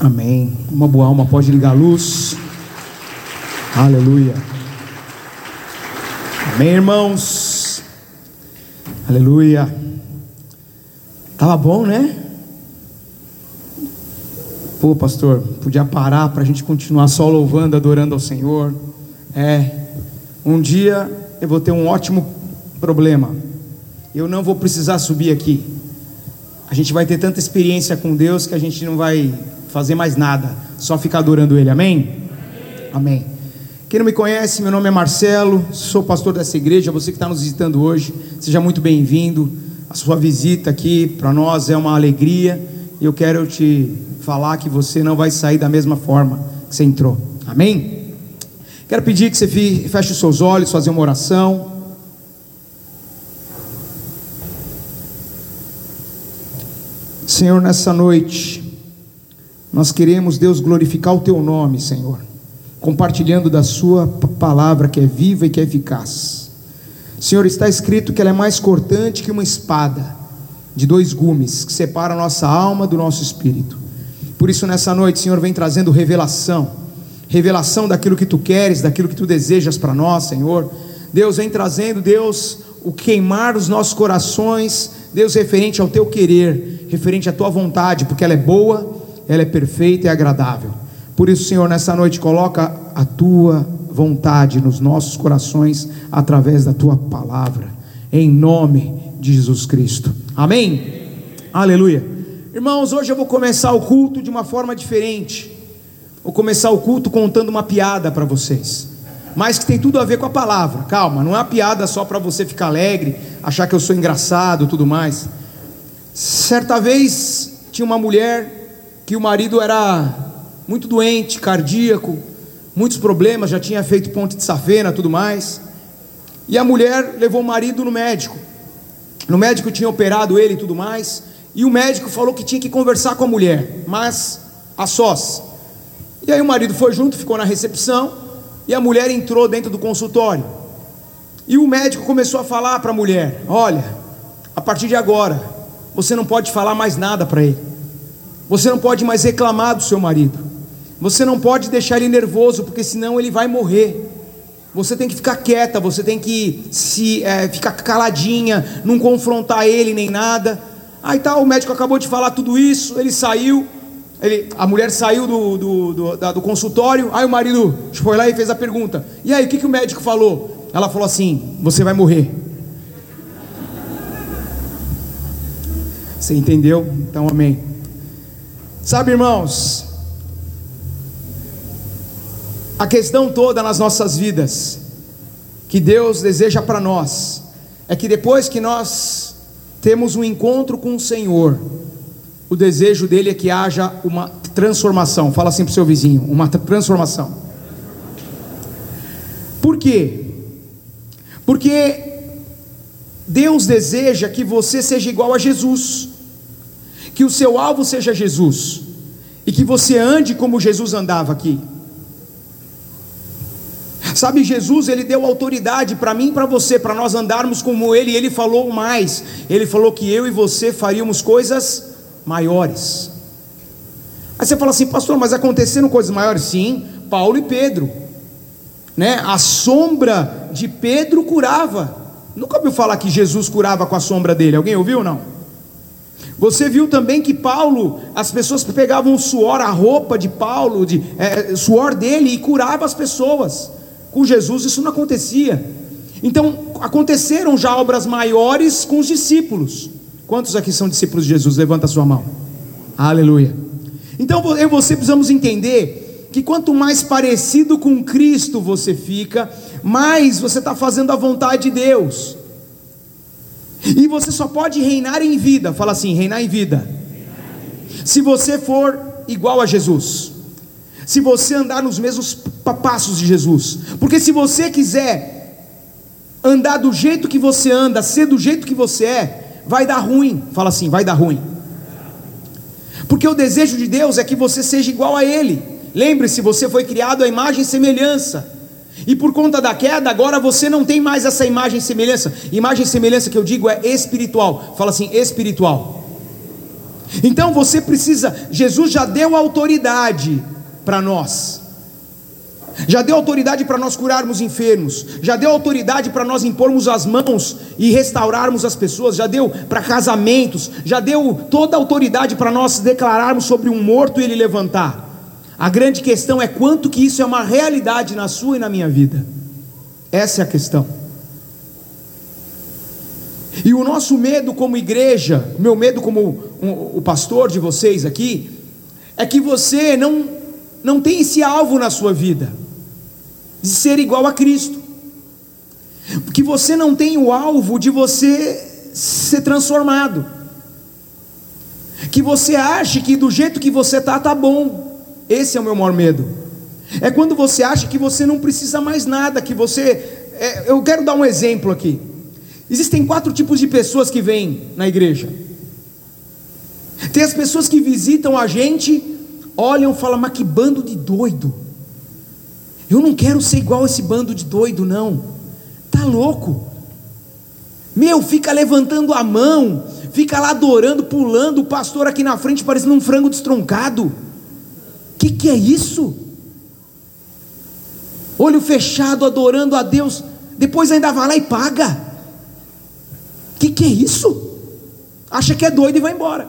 Amém. Uma boa alma pode ligar a luz. Aleluia. Amém, irmãos. Aleluia. Tava bom, né? Pô, pastor, podia parar para a gente continuar só louvando, adorando ao Senhor. Um dia eu vou ter um ótimo problema. Eu não vou precisar subir aqui. A gente vai ter tanta experiência com Deus que a gente não vai fazer mais nada, só ficar adorando Ele. Amém? Amém. Quem não me conhece, meu nome é Marcelo, sou pastor dessa igreja. Você que está nos visitando hoje, seja muito bem-vindo. A sua visita aqui para nós é uma alegria. E eu quero te falar que você não vai sair da mesma forma que você entrou. Amém? Quero pedir que você feche os seus olhos, fazer uma oração. Senhor, nessa noite nós queremos, Deus, glorificar o Teu nome, Senhor, compartilhando da Sua palavra que é viva e que é eficaz. Senhor, está escrito que ela é mais cortante que uma espada de 2 gumes, que separa a nossa alma do nosso espírito. Por isso nessa noite, Senhor, vem trazendo revelação daquilo que Tu queres, daquilo que Tu desejas para nós, Senhor. Deus, vem trazendo, Deus, o queimar dos nossos corações, Deus, referente ao Teu querer, referente à Tua vontade, porque ela é boa, ela é perfeita e agradável. Por isso, Senhor, nessa noite coloca a Tua vontade nos nossos corações, através da Tua palavra, em nome de Jesus Cristo. Amém? Aleluia. Irmãos, hoje eu vou começar o culto de uma forma diferente. Vou começar o culto contando uma piada para vocês, mas que tem tudo a ver com a palavra. Calma, não é uma piada só para você ficar alegre, achar que eu sou engraçado, tudo mais. Certa vez tinha uma mulher que o marido era muito doente, cardíaco, muitos problemas, já tinha feito ponte de safena, tudo mais. E a mulher levou o marido no médico. No médico tinha operado ele e tudo mais. E o médico falou que tinha que conversar com a mulher, mas a sós. E aí o marido foi junto, ficou na recepção, e a mulher entrou dentro do consultório. E o médico começou a falar para a mulher: olha, a partir de agora você não pode falar mais nada para ele. Você não pode mais reclamar do seu marido. Você não pode deixar ele nervoso, porque senão ele vai morrer. Você tem que ficar quieta, você tem que ficar caladinha, não confrontar ele nem nada. Aí tá, o médico acabou de falar tudo isso, ele saiu, a mulher saiu do consultório. Aí o marido foi lá e fez a pergunta: e aí, o que o médico falou? Ela falou assim: você vai morrer. Você entendeu? Então amém. Sabe, irmãos, a questão toda nas nossas vidas, que Deus deseja para nós, é que depois que nós temos um encontro com o Senhor, o desejo dele é que haja uma transformação. Fala assim para o seu vizinho: uma transformação. Por quê? Porque Deus deseja que você seja igual a Jesus, que o seu alvo seja Jesus, e que você ande como Jesus andava aqui. Sabe, Jesus, ele deu autoridade para mim e para você, para nós andarmos como ele. E ele falou mais, ele falou que eu e você faríamos coisas maiores. Aí você fala assim: pastor, mas aconteceram coisas maiores? Sim, Paulo e Pedro, né? A sombra de Pedro curava. Nunca ouviu falar que Jesus curava com a sombra dele? Alguém ouviu ou não? Você viu também que Paulo, as pessoas pegavam o suor, a roupa de Paulo, suor dele, e curava as pessoas. Com Jesus isso não acontecia. Então aconteceram já obras maiores com os discípulos. Quantos aqui são discípulos de Jesus? Levanta a sua mão. Aleluia. Então eu e você precisamos entender que quanto mais parecido com Cristo você fica, mais você está fazendo a vontade de Deus. E você só pode reinar em vida. Fala assim: reinar em vida. Se você for igual a Jesus, se você andar nos mesmos passos de Jesus. Porque se você quiser andar do jeito que você anda, ser do jeito que você é, vai dar ruim. Fala assim: vai dar ruim. Porque o desejo de Deus é que você seja igual a Ele. Lembre-se, você foi criado à imagem e semelhança. E por conta da queda, agora você não tem mais essa imagem e semelhança. Imagem e semelhança que eu digo é espiritual. Fala assim: espiritual. Então você precisa, Jesus já deu autoridade para nós, já deu autoridade para nós curarmos enfermos, já deu autoridade para nós impormos as mãos e restaurarmos as pessoas, já deu para casamentos, já deu toda a autoridade para nós declararmos sobre um morto e ele levantar. A grande questão é quanto que isso é uma realidade na sua e na minha vida. Essa é a questão. E o nosso medo como igreja, meu medo como o pastor de vocês aqui, é que você não tem esse alvo na sua vida, de ser igual a Cristo, que você não tem o alvo de você ser transformado, que você ache que do jeito que você tá bom. Esse é o meu maior medo, é quando você acha que você não precisa mais nada, que eu quero dar um exemplo aqui. Existem 4 tipos de pessoas que vêm na igreja. Tem as pessoas que visitam a gente, olham e falam: mas que bando de doido, eu não quero ser igual a esse bando de doido não, tá louco, fica levantando a mão, fica lá adorando, pulando, o pastor aqui na frente parecendo um frango destroncado, que é isso? Olho fechado, adorando a Deus, depois ainda vai lá e paga, que é isso? Acha que é doido e vai embora.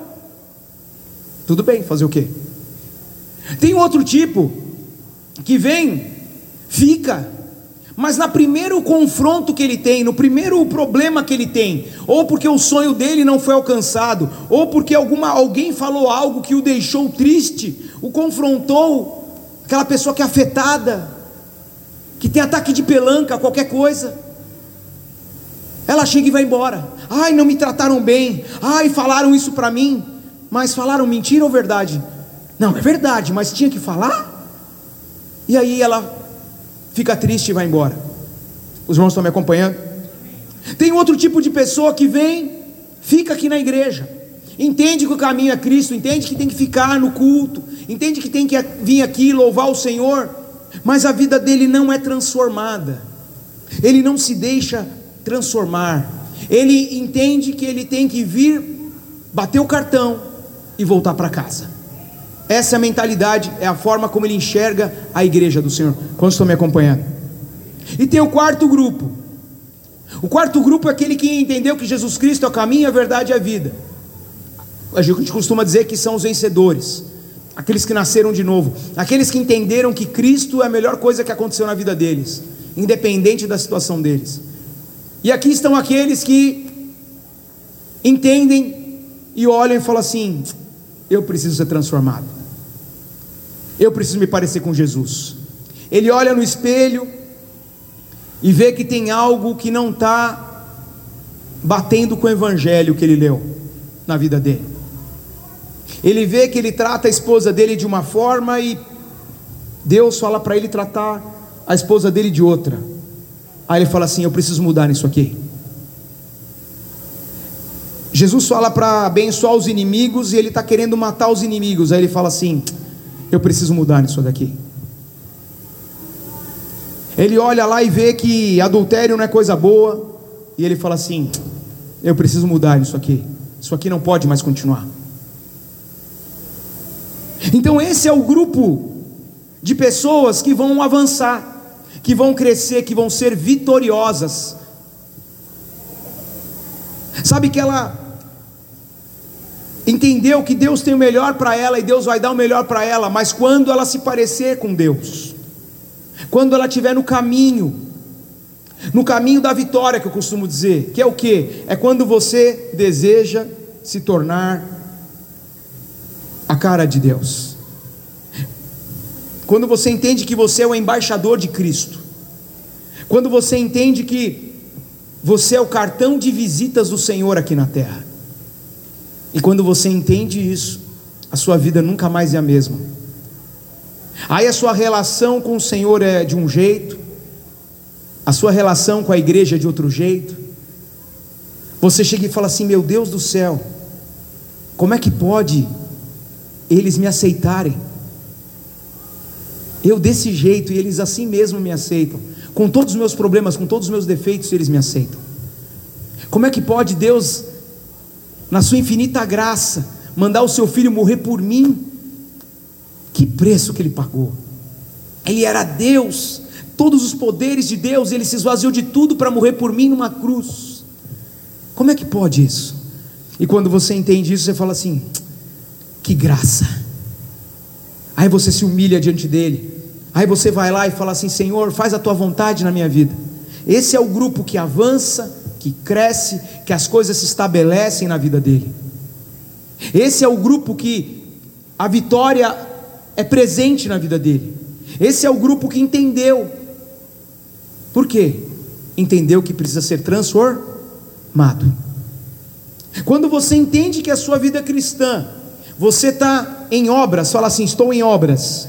Tudo bem, fazer o quê? Tem outro tipo, que vem, fica, mas no primeiro confronto que ele tem, no primeiro problema que ele tem, ou porque o sonho dele não foi alcançado, ou porque alguém falou algo que o deixou triste, o confrontou, aquela pessoa que é afetada, que tem ataque de pelanca, qualquer coisa, ela chega e vai embora. Ai, não me trataram bem, ai, falaram isso para mim, mas falaram mentira ou verdade? Não, é verdade, mas tinha que falar? E aí ela fica triste e vai embora. Os irmãos estão me acompanhando? Tem outro tipo de pessoa que vem, fica aqui na igreja, entende que o caminho é Cristo, entende que tem que ficar no culto, entende que tem que vir aqui louvar o Senhor, mas a vida dele não é transformada, ele não se deixa transformar, ele entende que ele tem que vir, bater o cartão e voltar para casa. Essa é a mentalidade, é a forma como ele enxerga a igreja do Senhor. Quantos estão me acompanhando? E tem o quarto grupo. O quarto grupo é aquele que entendeu que Jesus Cristo é o caminho, a verdade e a vida. A gente costuma dizer que são os vencedores, aqueles que nasceram de novo, aqueles que entenderam que Cristo é a melhor coisa que aconteceu na vida deles, independente da situação deles. E aqui estão aqueles que entendem e olham e falam assim: eu preciso ser transformado, eu preciso me parecer com Jesus. Ele olha no espelho e vê que tem algo que não está batendo com o evangelho que ele leu na vida dele. Ele vê que ele trata a esposa dele de uma forma e Deus fala para ele tratar a esposa dele de outra. Aí ele fala assim: eu preciso mudar nisso aqui. Jesus fala para abençoar os inimigos e ele está querendo matar os inimigos. Aí ele fala assim: eu preciso mudar nisso daqui. Ele olha lá e vê que adultério não é coisa boa, e ele fala assim: eu preciso mudar nisso aqui, isso aqui não pode mais continuar. Então esse é o grupo de pessoas que vão avançar, que vão crescer, que vão ser vitoriosas. Sabe que ela entendeu que Deus tem o melhor para ela e Deus vai dar o melhor para ela, mas quando ela se parecer com Deus, quando ela estiver no caminho da vitória, que eu costumo dizer, que é o que? É quando você deseja se tornar a cara de Deus, quando você entende que você é o embaixador de Cristo, quando você entende que você é o cartão de visitas do Senhor aqui na terra, e quando você entende isso, a sua vida nunca mais é a mesma. Aí a sua relação com o Senhor é de um jeito, a sua relação com a igreja é de outro jeito. Você chega e fala assim: meu Deus do céu, como é que pode eles me aceitarem? Eu desse jeito e eles assim mesmo me aceitam, com todos os meus problemas, com todos os meus defeitos, eles me aceitam. Como é que pode Deus, na sua infinita graça, mandar o seu filho morrer por mim, que preço que ele pagou. Ele era Deus, todos os poderes de Deus, ele se esvaziou de tudo para morrer por mim numa cruz. Como é que pode isso? E quando você entende isso, você fala assim: que graça. Aí você se humilha diante dele, aí você vai lá e fala assim: Senhor, faz a tua vontade na minha vida. Esse é o grupo que avança, que cresce, que as coisas se estabelecem na vida dele. Esse é o grupo que a vitória é presente na vida dele. Esse é o grupo que entendeu. Por quê? Entendeu que precisa ser transformado. Quando você entende que a sua vida cristã, você está em obras, fala assim: estou em obras.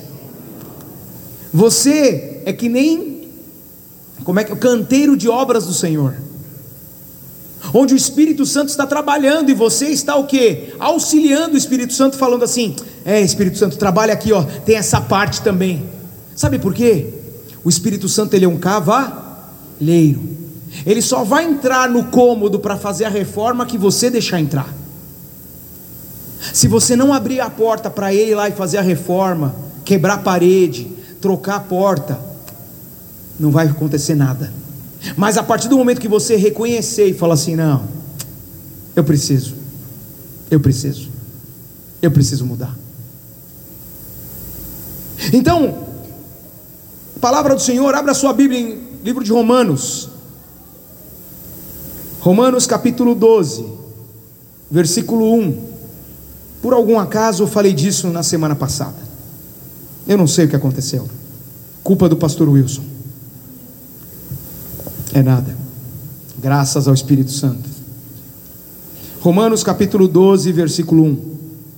Você é que nem, o canteiro de obras do Senhor, onde o Espírito Santo está trabalhando e você está o quê? Auxiliando o Espírito Santo, falando assim: Espírito Santo, trabalha aqui, tem essa parte também. Sabe por quê? O Espírito Santo, ele é um cavaleiro. Ele só vai entrar no cômodo para fazer a reforma que você deixar entrar. Se você não abrir a porta para ele ir lá e fazer a reforma, quebrar a parede, trocar a porta, não vai acontecer nada. Mas a partir do momento que você reconhecer e falar assim: não, eu preciso mudar. Então, palavra do Senhor, abra sua Bíblia em livro de Romanos capítulo 12, versículo 1. Por algum acaso eu falei disso na semana passada, eu não sei o que aconteceu, culpa do pastor Wilson. É nada, graças ao Espírito Santo. Romanos capítulo 12, versículo 1.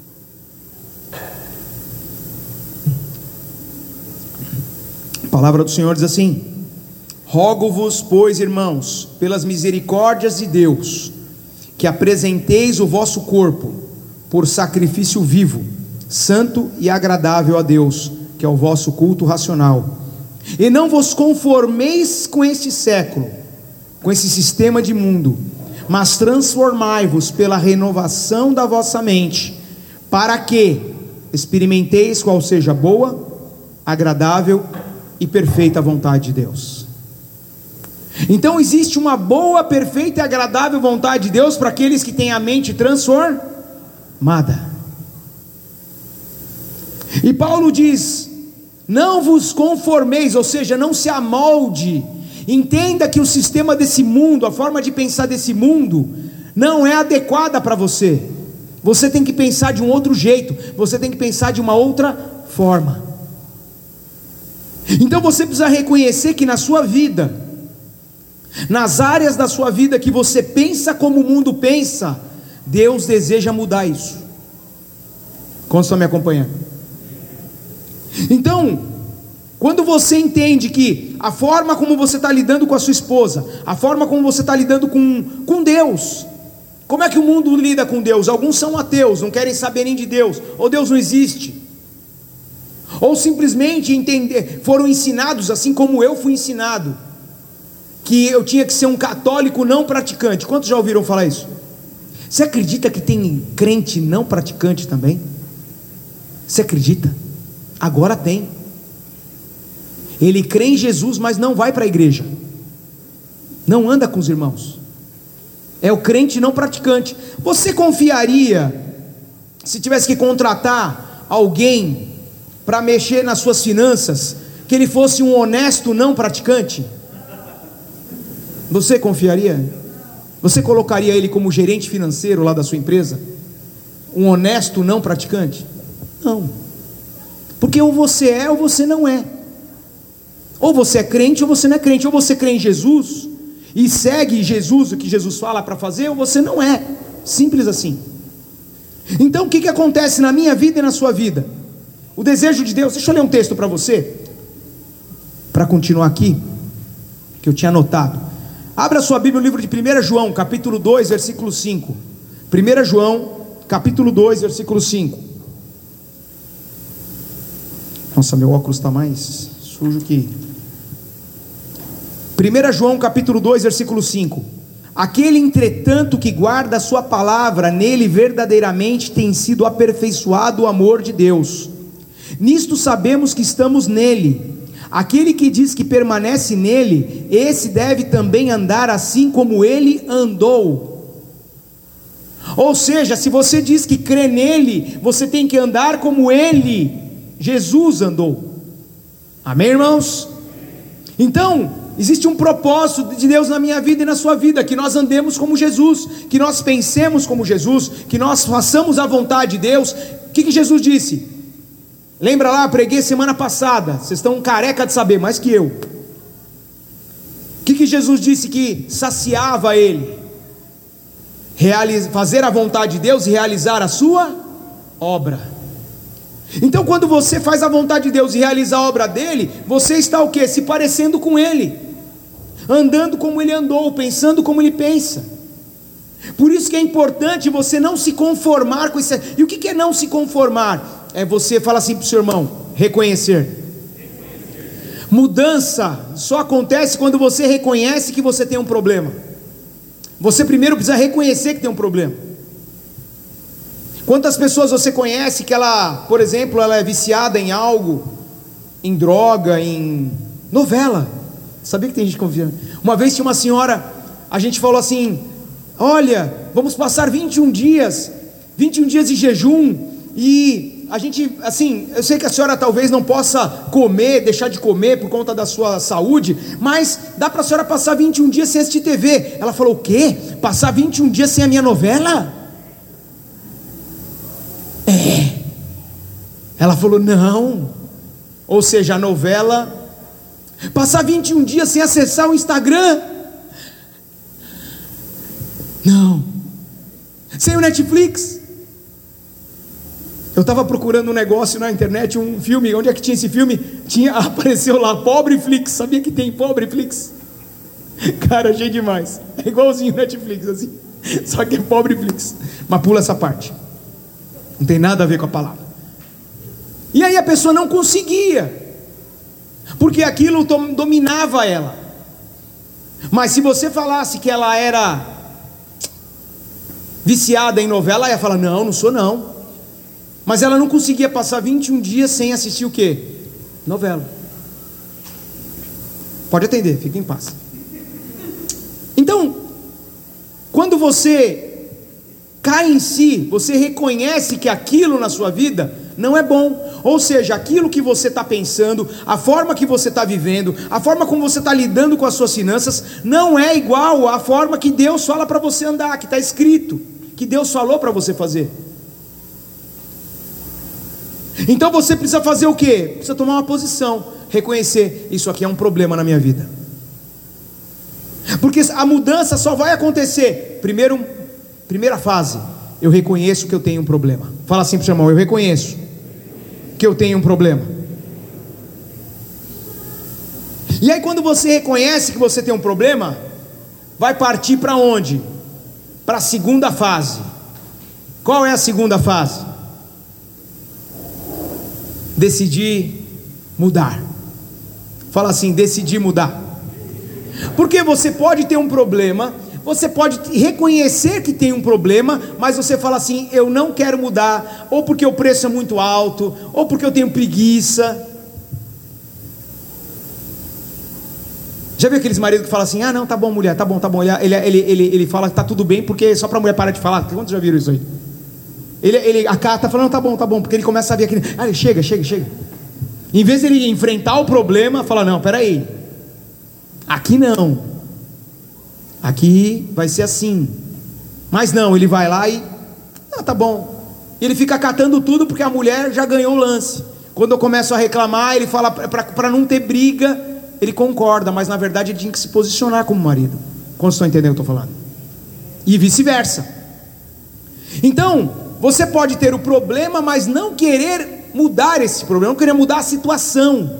A palavra do Senhor diz assim: rogo-vos, pois, irmãos, pelas misericórdias de Deus, que apresenteis o vosso corpo por sacrifício vivo, santo e agradável a Deus, que é o vosso culto racional. E não vos conformeis com este século, com esse sistema de mundo, mas transformai-vos pela renovação da vossa mente, para que experimenteis qual seja a boa, agradável e perfeita vontade de Deus. Então existe uma boa, perfeita e agradável vontade de Deus para aqueles que têm a mente transformada. E Paulo diz: não vos conformeis, ou seja, não se amolde. Entenda que o sistema desse mundo, a forma de pensar desse mundo, não é adequada para você. Você tem que pensar de um outro jeito, você tem que pensar de uma outra forma. Então você precisa reconhecer que na sua vida, nas áreas da sua vida que você pensa como o mundo pensa, Deus deseja mudar isso. Quantos estão me acompanhando? Então, quando você entende que a forma como você está lidando com a sua esposa, a forma como você está lidando com Deus, como é que o mundo lida com Deus? Alguns são ateus, não querem saber nem de Deus, ou Deus não existe, ou simplesmente foram ensinados, assim como eu fui ensinado, que eu tinha que ser um católico não praticante. Quantos já ouviram falar isso? Você acredita que tem crente não praticante também? Você acredita? Agora tem. Ele crê em Jesus, mas não vai para a igreja, não anda com os irmãos, é o crente não praticante. Você confiaria, se tivesse que contratar alguém para mexer nas suas finanças, que ele fosse um honesto não praticante? Você confiaria? Você colocaria ele como gerente financeiro lá da sua empresa? Um honesto não praticante? Não, porque ou você é ou você não é. Ou você é crente ou você não é crente. Ou você crê em Jesus e segue Jesus, o que Jesus fala para fazer, ou você não é. Simples assim. Então o que acontece na minha vida e na sua vida? O desejo de Deus. Deixa eu ler um texto para você, para continuar aqui, que eu tinha anotado. Abra sua Bíblia no livro de 1 João, capítulo 2, versículo 5. 1 João, capítulo 2, versículo 5. Nossa, meu óculos está mais sujo que... 1 João, capítulo 2, versículo 5. Aquele, entretanto, que guarda a sua palavra, nele verdadeiramente tem sido aperfeiçoado o amor de Deus. Nisto sabemos que estamos nele. Aquele que diz que permanece nele, esse deve também andar assim como ele andou. Ou seja, se você diz que crê nele, você tem que andar como ele, Jesus, andou. Amém, irmãos? Então, existe um propósito de Deus na minha vida e na sua vida, que nós andemos como Jesus, que nós pensemos como Jesus, que nós façamos a vontade de Deus. O que Jesus disse? Lembra lá, preguei semana passada, vocês estão careca de saber, mais que eu. O que Jesus disse que saciava ele? Fazer a vontade de Deus e realizar a sua obra. Então, quando você faz a vontade de Deus e realiza a obra dele, você está o quê? Se parecendo com ele, andando como ele andou, pensando como ele pensa. Por isso que é importante você não se conformar com isso. E o que é não se conformar? É você falar assim para o seu irmão, reconhecer. Mudança só acontece quando você reconhece que você tem um problema. Você primeiro precisa reconhecer que tem um problema. Quantas pessoas você conhece que ela, por exemplo, ela é viciada em algo, em droga, em novela? Sabia que tem gente confiando? Uma vez tinha uma senhora, a gente falou assim: olha, vamos passar 21 dias de jejum, e a gente, assim, eu sei que a senhora talvez não possa comer, deixar de comer por conta da sua saúde, mas dá para a senhora passar 21 dias sem assistir TV. Ela falou: o quê? Passar 21 dias sem a minha novela? Ela falou: não. Ou seja, a novela. Passar 21 dias sem acessar o Instagram? Não. Sem o Netflix? Eu estava procurando um negócio na internet, um filme. Onde é que tinha esse filme? Apareceu lá, Pobreflix. Sabia que tem Pobreflix? Cara, achei demais. É igualzinho Netflix, assim. Só que é Pobreflix. Mas pula essa parte. Não tem nada a ver com a palavra. E aí a pessoa não conseguia, porque aquilo dominava ela. Mas se você falasse que ela era viciada em novela, ela ia falar: não, não sou não. Mas ela não conseguia passar 21 dias sem assistir o quê? Novela. Pode atender, fique em paz. Então, quando você cai em si, você reconhece que aquilo na sua vida não é bom. Ou seja, aquilo que você está pensando, a forma que você está vivendo, a forma como você está lidando com as suas finanças, não é igual à forma que Deus fala para você andar, que está escrito, que Deus falou para você fazer. Então você precisa fazer o quê? Precisa tomar uma posição, reconhecer: isso aqui é um problema na minha vida. Porque a mudança só vai acontecer, primeira fase, eu reconheço que eu tenho um problema. Fala assim para o seu irmão: eu reconheço que eu tenho um problema. E aí, quando você reconhece que você tem um problema, vai partir para onde? Para a segunda fase. Qual é a segunda fase? Decidir mudar. Fala assim: decidir mudar. Porque você pode ter um problema, você pode reconhecer que tem um problema, mas você fala assim: eu não quero mudar, ou porque o preço é muito alto, ou porque eu tenho preguiça. Já viu aqueles maridos que falam assim: ah não, tá bom mulher, tá bom. Ele fala que tá tudo bem, porque só pra mulher parar de falar. Quantos já viram isso aí? A cara tá falando: tá bom, porque ele começa a ver aquele: ah, ele chega. Em vez de ele enfrentar o problema, fala: não, peraí, aqui não, aqui vai ser assim. Mas não, ele vai lá e: ah, tá bom. Ele fica catando tudo porque a mulher já ganhou o lance. Quando eu começo a reclamar, ele fala para não ter briga, ele concorda, mas na verdade ele tinha que se posicionar como marido. Quantos estão entendendo o que eu estou falando? E vice-versa. Então, você pode ter o problema, mas não querer mudar esse problema, não querer mudar a situação,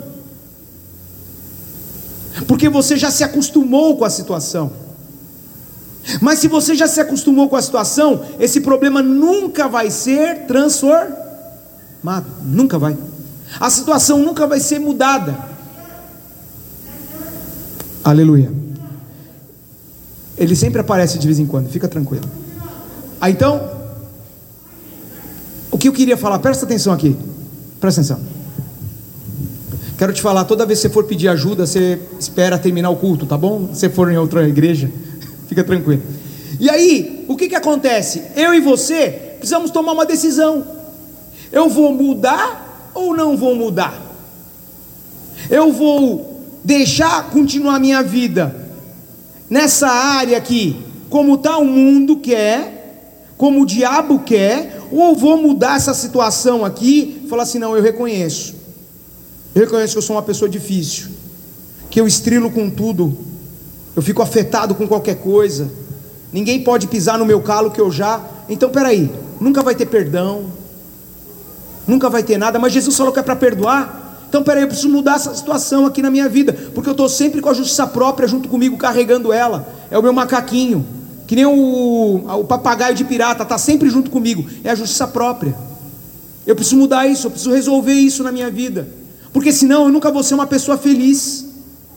porque você já se acostumou com a situação. Mas se você já se acostumou com a situação, esse problema nunca vai ser transformado, nunca vai. A situação nunca vai ser mudada. Aleluia. Ele sempre aparece de vez em quando, fica tranquilo. Então, o que eu queria falar, presta atenção aqui, presta atenção. Quero te falar, toda vez que você for pedir ajuda, você espera terminar o culto, tá bom? Se você for em outra igreja, fica tranquilo. E aí, o que acontece? Eu e você precisamos tomar uma decisão. Eu vou mudar ou não vou mudar? Eu vou deixar continuar minha vida nessa área aqui, como está o mundo quer, como o diabo quer, ou vou mudar essa situação aqui e falar assim, não, eu reconheço que eu sou uma pessoa difícil, que eu estrilo com tudo, eu fico afetado com qualquer coisa, ninguém pode pisar no meu calo que eu já... Então peraí, nunca vai ter perdão, nunca vai ter nada, mas Jesus falou que é para perdoar. Então peraí, eu preciso mudar essa situação aqui na minha vida, porque eu estou sempre com a justiça própria junto comigo, carregando ela. É o meu macaquinho, que nem o papagaio de pirata, está sempre junto comigo, é a justiça própria. Eu preciso mudar isso, eu preciso resolver isso na minha vida, porque senão eu nunca vou ser uma pessoa feliz.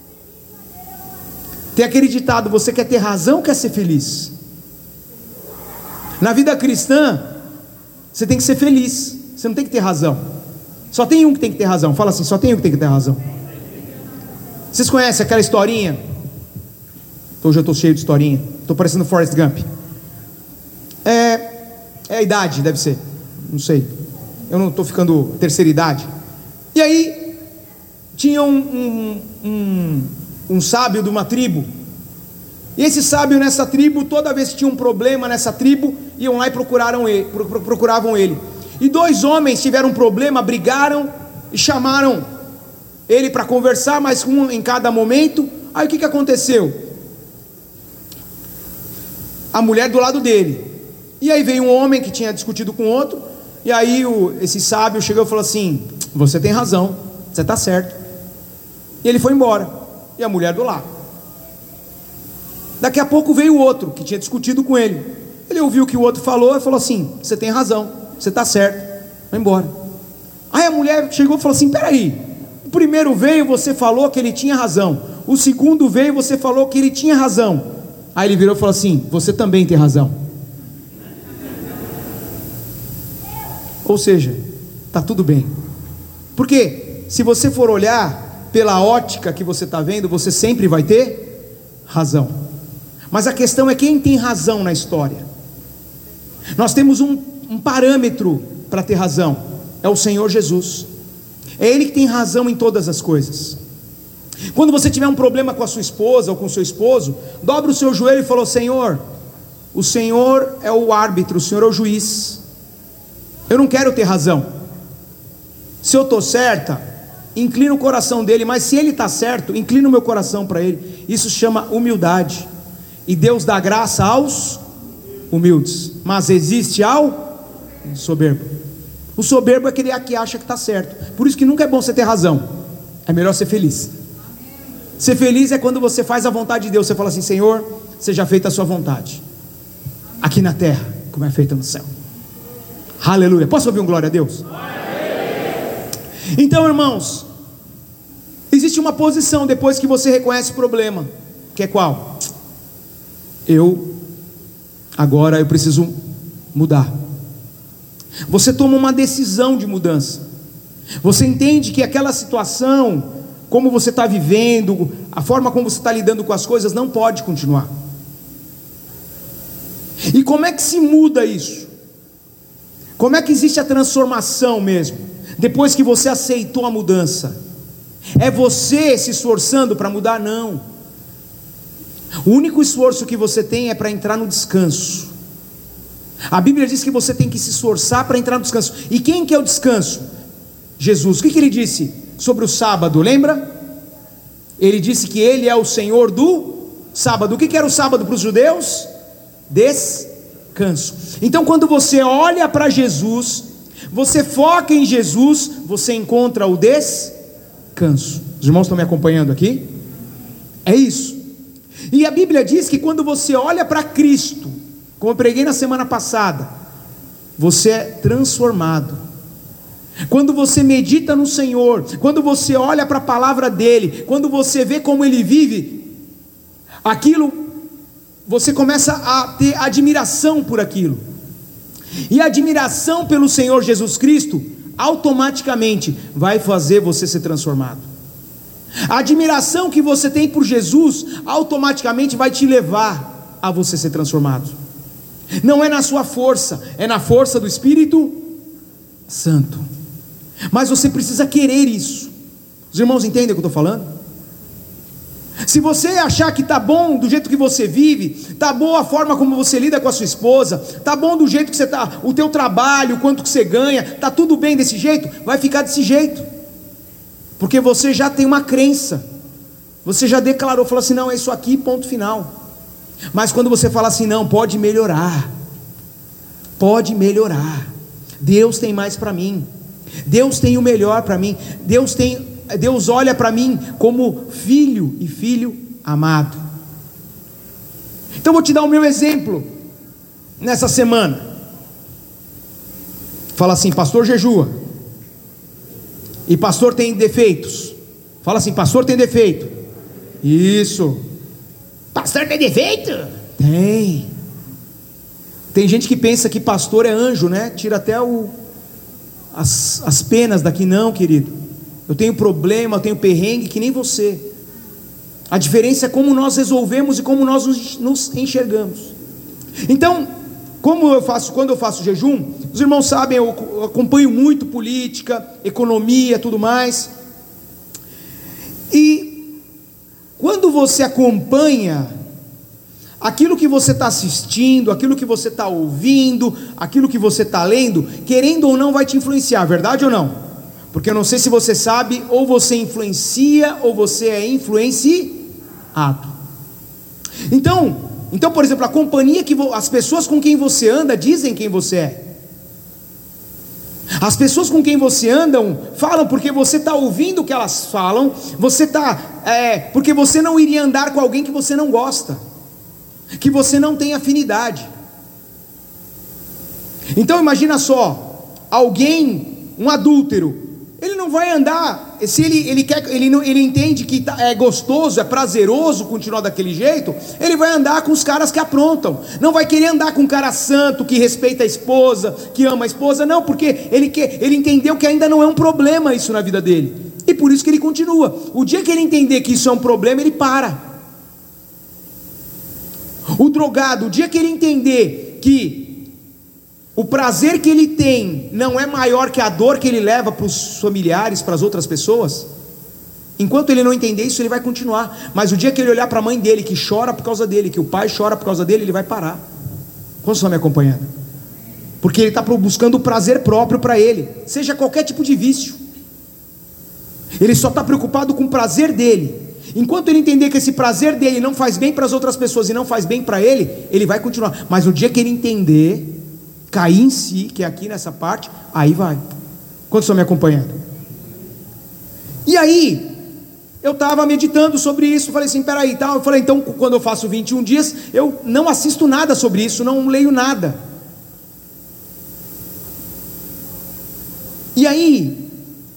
Tem aquele ditado, você quer ter razão ou quer ser feliz? Na vida cristã, você tem que ser feliz, você não tem que ter razão. Só tem um que tem que ter razão. Fala assim, só tem um que tem que ter razão. Vocês conhecem aquela historinha? Hoje eu estou cheio de historinha, estou parecendo Forrest Gump. É a idade, deve ser, não sei. Eu não estou ficando terceira idade. E aí tinha um sábio de uma tribo. E esse sábio nessa tribo, toda vez que tinha um problema nessa tribo, iam lá e procuravam ele. E dois homens tiveram um problema, brigaram e chamaram ele para conversar, mas um em cada momento. Aí o que aconteceu? A mulher do lado dele. E aí veio um homem que tinha discutido com outro. E aí esse sábio chegou e falou assim, você tem razão, você está certo. E ele foi embora. E a mulher do lado. Daqui a pouco veio o outro que tinha discutido com ele. Ele ouviu o que o outro falou e falou assim, você tem razão, você está certo, vai embora. Aí a mulher chegou e falou assim, peraí, o primeiro veio, você falou que ele tinha razão, o segundo veio, você falou que ele tinha razão. Aí ele virou e falou assim, você também tem razão. Ou seja, está tudo bem. Porque se você for olhar pela ótica que você está vendo, você sempre vai ter razão. Mas a questão é quem tem razão na história. Nós temos um parâmetro para ter razão, é o Senhor Jesus. É Ele que tem razão em todas as coisas. Quando você tiver um problema com a sua esposa ou com o seu esposo, dobra o seu joelho e fala, Senhor, o Senhor é o árbitro, o Senhor é o juiz, eu não quero ter razão. Se eu estou certa, inclina o coração dele, mas se ele está certo, inclina o meu coração para ele. Isso se chama humildade, e Deus dá graça aos humildes, mas resiste ao soberbo. O soberbo é aquele que acha que está certo. Por isso que nunca é bom você ter razão, é melhor ser feliz. Ser feliz é quando você faz a vontade de Deus. Você fala assim, Senhor, seja feita a sua vontade aqui na terra, como é feita no céu. Aleluia. Posso ouvir um glória a Deus? Então, irmãos, existe uma posição depois que você reconhece o problema, que é qual? Agora eu preciso mudar. Você toma uma decisão de mudança. Você entende que aquela situação, como você está vivendo, a forma como você está lidando com as coisas, não pode continuar. E como é que se muda isso? Como é que existe a transformação mesmo? Depois que você aceitou a mudança, é você se esforçando para mudar? Não. O único esforço que você tem é para entrar no descanso. A Bíblia diz que você tem que se esforçar para entrar no descanso. E quem que é o descanso? Jesus. O que ele disse sobre o sábado, lembra? Ele disse que ele é o Senhor do sábado. O que era o sábado para os judeus? Descanso. Então quando você olha para Jesus, você foca em Jesus, você encontra o descanso. Os irmãos estão me acompanhando aqui? É isso. E a Bíblia diz que quando você olha para Cristo, como eu preguei na semana passada, você é transformado. Quando você medita no Senhor, quando você olha para a palavra dele, quando você vê como ele vive, aquilo você começa a ter admiração por aquilo. E a admiração pelo Senhor Jesus Cristo automaticamente vai fazer você ser transformado. A admiração que você tem por Jesus automaticamente vai te levar a você ser transformado. Não é na sua força, é na força do Espírito Santo. Mas você precisa querer isso. Os irmãos entendem o que eu estou falando? Se você achar que está bom do jeito que você vive, está boa a forma como você lida com a sua esposa, está bom do jeito que você está, o teu trabalho, o quanto que você ganha, está tudo bem desse jeito, vai ficar desse jeito, porque você já tem uma crença, você já declarou, falou assim, não, é isso aqui, ponto final. Mas quando você fala assim, não, pode melhorar, Deus tem mais para mim, Deus tem o melhor para mim, Deus olha para mim como filho e filho amado. Então vou te dar o meu exemplo nessa semana. Fala assim, pastor jejua, e pastor tem defeitos. Fala assim, pastor tem defeito. Isso. Pastor tem defeito? Tem gente que pensa que pastor é anjo, né? Tira até as penas daqui. Não, querido, eu tenho problema, eu tenho perrengue que nem você. A diferença é como nós resolvemos e como nós nos enxergamos. Então, quando eu faço jejum, os irmãos sabem, eu acompanho muito política, economia, tudo mais. E quando você acompanha aquilo que você está assistindo, aquilo que você está ouvindo, aquilo que você está lendo, querendo ou não vai te influenciar, verdade ou não? Porque eu não sei se você sabe, ou você influencia, ou você é influenciado. Então, por exemplo, a companhia as pessoas com quem você anda dizem quem você é. As pessoas com quem você anda falam porque você está ouvindo o que elas falam, porque você não iria andar com alguém que você não gosta, que você não tem afinidade. Então imagina só, um adúltero, ele não vai andar, se ele entende que é gostoso, é prazeroso continuar daquele jeito, ele vai andar com os caras que aprontam, não vai querer andar com um cara santo, que respeita a esposa, que ama a esposa, não, porque ele entendeu que ainda não é um problema isso na vida dele, e por isso que ele continua. O dia que ele entender que isso é um problema, ele para. O drogado, o dia que ele entender que o prazer que ele tem não é maior que a dor que ele leva para os familiares, para as outras pessoas, enquanto ele não entender isso, ele vai continuar. Mas o dia que ele olhar para a mãe dele, que chora por causa dele, que o pai chora por causa dele, ele vai parar. Quantos estão me acompanhando? Porque ele está buscando o prazer próprio para ele, seja qualquer tipo de vício. Ele só está preocupado com o prazer dele. Enquanto ele entender que esse prazer dele não faz bem para as outras pessoas e não faz bem para ele, ele vai continuar. Mas no dia que ele entender, cair em si, que é aqui nessa parte, aí vai. Quantos estão me acompanhando? E aí, eu estava meditando sobre isso, falei assim, peraí, tá? Eu falei, então quando eu faço 21 dias, eu não assisto nada sobre isso, não leio nada. E aí,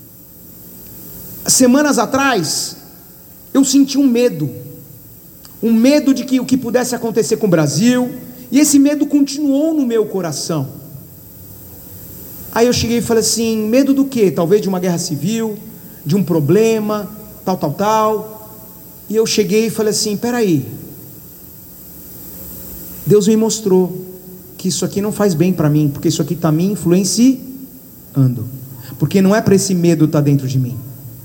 semanas atrás, eu senti um medo de que o que pudesse acontecer com o Brasil, e esse medo continuou no meu coração. Aí eu cheguei e falei assim, medo do quê? Talvez de uma guerra civil, de um problema, tal. E eu cheguei e falei assim, peraí, Deus me mostrou que isso aqui não faz bem para mim, porque isso aqui está me influenciando, porque não é para esse medo estar dentro de mim.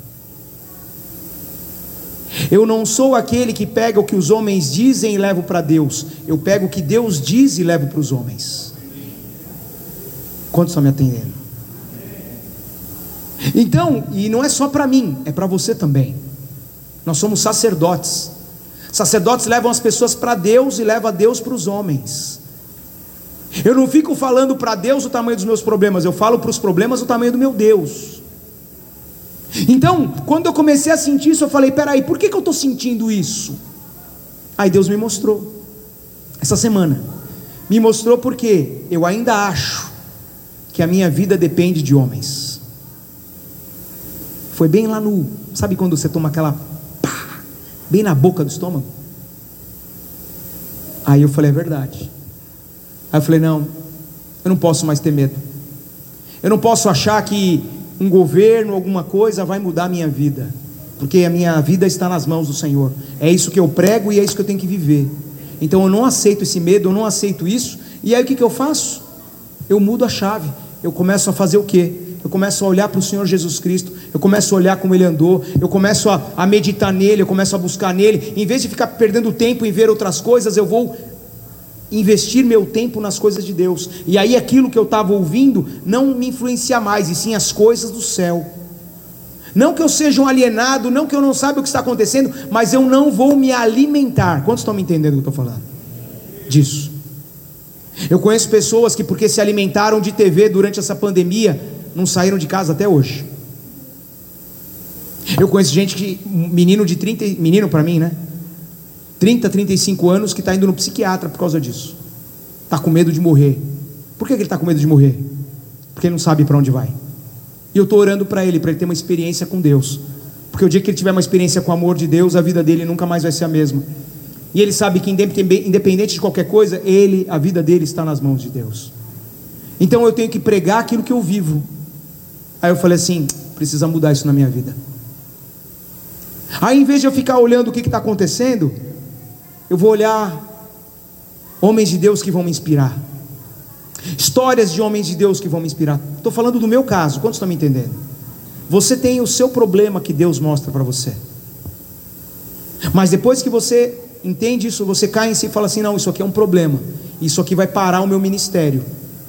Eu não sou aquele que pega o que os homens dizem e levo para Deus. Eu pego o que Deus diz e levo para os homens. Quantos estão me atendendo? Então, e não é só para mim, é para você também. Nós somos sacerdotes. Sacerdotes levam as pessoas para Deus e levam a Deus para os homens. Eu não fico falando para Deus o tamanho dos meus problemas, eu falo para os problemas o tamanho do meu Deus. Então, quando eu comecei a sentir isso, eu falei, peraí, por que eu estou sentindo isso? Aí Deus me mostrou, essa semana, me mostrou porque eu ainda acho que a minha vida depende de homens. Foi bem lá sabe quando você toma aquela, pá, bem na boca do estômago? Aí eu falei: é verdade. Aí eu falei: não, eu não posso mais ter medo. Eu não posso achar que um governo, alguma coisa vai mudar a minha vida, porque a minha vida está nas mãos do Senhor. É isso que eu prego e é isso que eu tenho que viver. Então eu não aceito esse medo, eu não aceito isso. E aí o que eu faço? Eu mudo a chave. Eu começo a fazer o quê? Eu começo a olhar para o Senhor Jesus Cristo. Eu começo a olhar como Ele andou. Eu começo a meditar nele. Eu começo a buscar nele. Em vez de ficar perdendo tempo em ver outras coisas, eu vou investir meu tempo nas coisas de Deus. E aí aquilo que eu estava ouvindo não me influencia mais, e sim as coisas do céu. Não que eu seja um alienado, não que eu não saiba o que está acontecendo, mas eu não vou me alimentar. Quantos estão me entendendo o que eu estou falando? Disso. Eu conheço pessoas que, porque se alimentaram de TV durante essa pandemia, não saíram de casa até hoje. Eu conheço gente que, menino para mim, né? 30, 35 anos, que está indo no psiquiatra por causa disso. Está com medo de morrer. Por que ele está com medo de morrer? Porque ele não sabe para onde vai. E eu estou orando para ele ter uma experiência com Deus, porque o dia que ele tiver uma experiência com o amor de Deus, a vida dele nunca mais vai ser a mesma. E ele sabe que independente de qualquer coisa, a vida dele está nas mãos de Deus. Então eu tenho que pregar aquilo que eu vivo. Aí eu falei assim: precisa mudar isso na minha vida. Aí, em vez de eu ficar olhando o que está acontecendo, eu vou olhar homens de Deus que vão me inspirar, histórias de homens de Deus que vão me inspirar. Estou falando do meu caso. Quantos estão me entendendo? Você tem o seu problema que Deus mostra para você, mas depois que você entende isso, você cai em si e fala assim: não, isso aqui é um problema, isso aqui vai parar o meu ministério.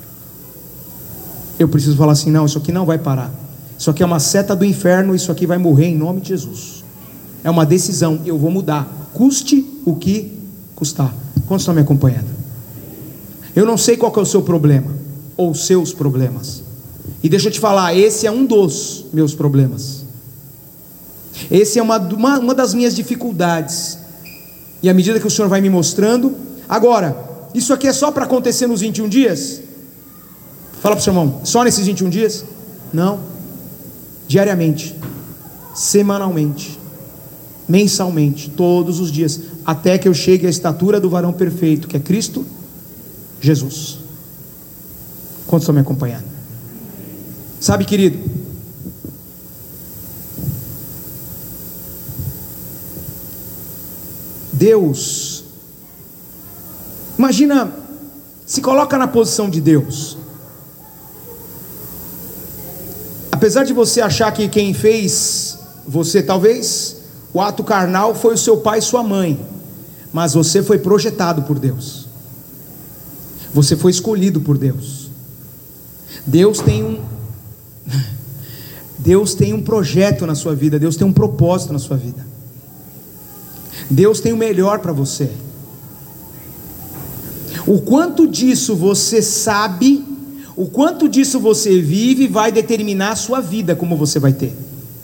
Eu preciso falar assim: não, isso aqui não vai parar, isso aqui é uma seta do inferno, isso aqui vai morrer em nome de Jesus. É uma decisão, eu vou mudar, custe o que custar. Quantos estão me acompanhando? Eu não sei qual que é o seu problema, ou seus problemas, e deixa eu te falar, esse é um dos meus problemas. Esse é uma das minhas dificuldades. E à medida que o Senhor vai me mostrando. Agora, isso aqui é só para acontecer nos 21 dias? Fala para o seu irmão: só nesses 21 dias? Não. Diariamente, semanalmente, mensalmente, todos os dias, até que eu chegue à estatura do varão perfeito, que é Cristo Jesus. Quantos estão me acompanhando? Sabe, querido, Deus, imagina, se coloca na posição de Deus. Apesar de você achar que quem fez você, talvez o ato carnal foi o seu pai e sua mãe, mas você foi projetado por Deus, você foi escolhido por Deus. Deus tem um projeto na sua vida, Deus tem um propósito na sua vida. Deus tem o melhor para você. O quanto disso você sabe, o quanto disso você vive, vai determinar a sua vida, como você vai ter.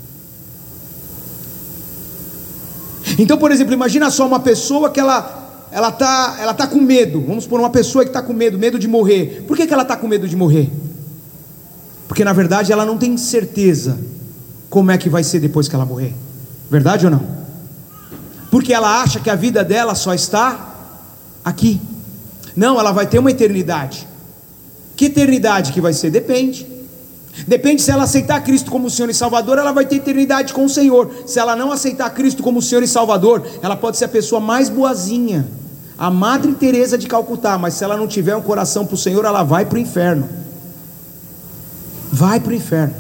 Então, por exemplo, imagina só uma pessoa que ela tá com medo. Vamos supor uma pessoa que está com medo de morrer. Por que ela está com medo de morrer? Porque na verdade ela não tem certeza como é que vai ser depois que ela morrer. Verdade ou não? Porque ela acha que a vida dela só está aqui. Não, ela vai ter uma eternidade. Que eternidade que vai ser? Depende se ela aceitar Cristo como Senhor e Salvador, ela vai ter eternidade com o Senhor. Se ela não aceitar Cristo como Senhor e Salvador, ela pode ser a pessoa mais boazinha, a Madre Teresa de Calcutá, mas se ela não tiver um coração para o Senhor, ela vai para o inferno. Vai para o inferno.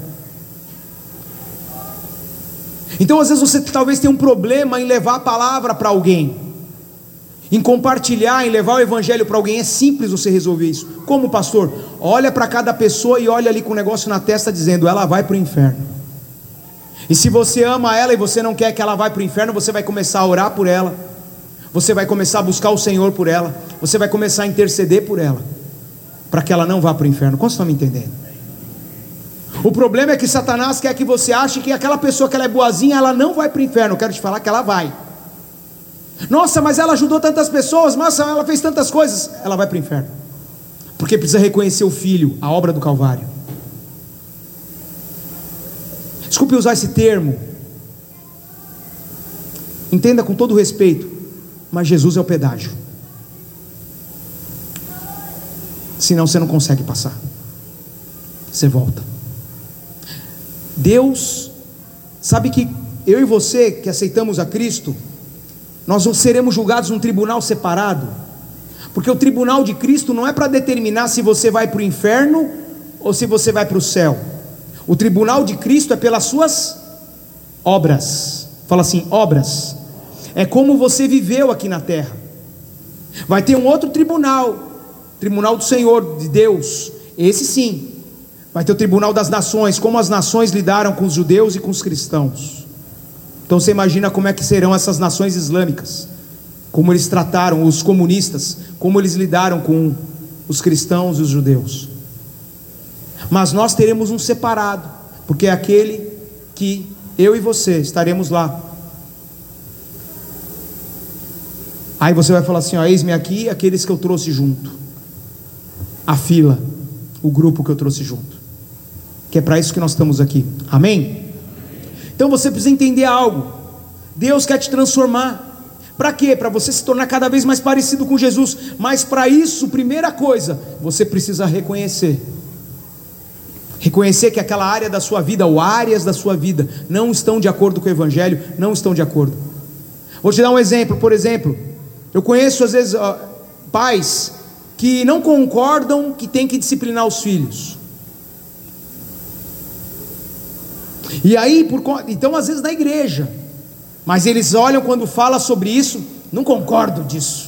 Então às vezes você talvez tenha um problema em levar a palavra para alguém, em compartilhar, em levar o evangelho para alguém. É simples você resolver isso. Como, pastor? Olha para cada pessoa e olha ali com um negócio na testa dizendo: ela vai para o inferno. E se você ama ela e você não quer que ela vá para o inferno, você vai começar a orar por ela, você vai começar a buscar o Senhor por ela, você vai começar a interceder por ela, para que ela não vá para o inferno. Quantos estão me entendendo? O problema é que Satanás quer que você ache que aquela pessoa que ela é boazinha, ela não vai para o inferno. Eu quero te falar que ela vai. Nossa, mas ela ajudou tantas pessoas, nossa, ela fez tantas coisas. Ela vai para o inferno, porque precisa reconhecer o Filho, a obra do Calvário. Desculpe usar esse termo, entenda com todo respeito, mas Jesus é o pedágio. senão você não consegue passar. Você volta. Deus sabe que eu e você que aceitamos a Cristo, nós seremos julgados num tribunal separado, porque o tribunal de Cristo não é para determinar se você vai para o inferno ou se você vai para o céu. O tribunal de Cristo é pelas suas obras. Fala assim, obras. É como você viveu aqui na terra. Vai ter um outro tribunal, tribunal do Senhor, de Deus. Esse sim. Vai ter o tribunal das nações, como as nações lidaram com os judeus e com os cristãos. Então você imagina como é que serão essas nações islâmicas, como eles trataram os comunistas, como eles lidaram com os cristãos e os judeus. Mas nós teremos um separado, porque é aquele que eu e você estaremos lá. Aí você vai falar assim, ó, eis-me aqui aqueles que eu trouxe junto, a fila, o grupo que eu trouxe junto, que é para isso que nós estamos aqui, amém? Então você precisa entender algo, Deus quer te transformar, para quê? Para você se tornar cada vez mais parecido com Jesus, mas para isso, primeira coisa, você precisa reconhecer que aquela área da sua vida, ou áreas da sua vida, não estão de acordo com o Evangelho, não estão de acordo. Vou te dar um exemplo, por exemplo, eu conheço às vezes pais que não concordam que tem que disciplinar os filhos, e aí, então às vezes na igreja, mas eles olham quando fala sobre isso, não concordo disso,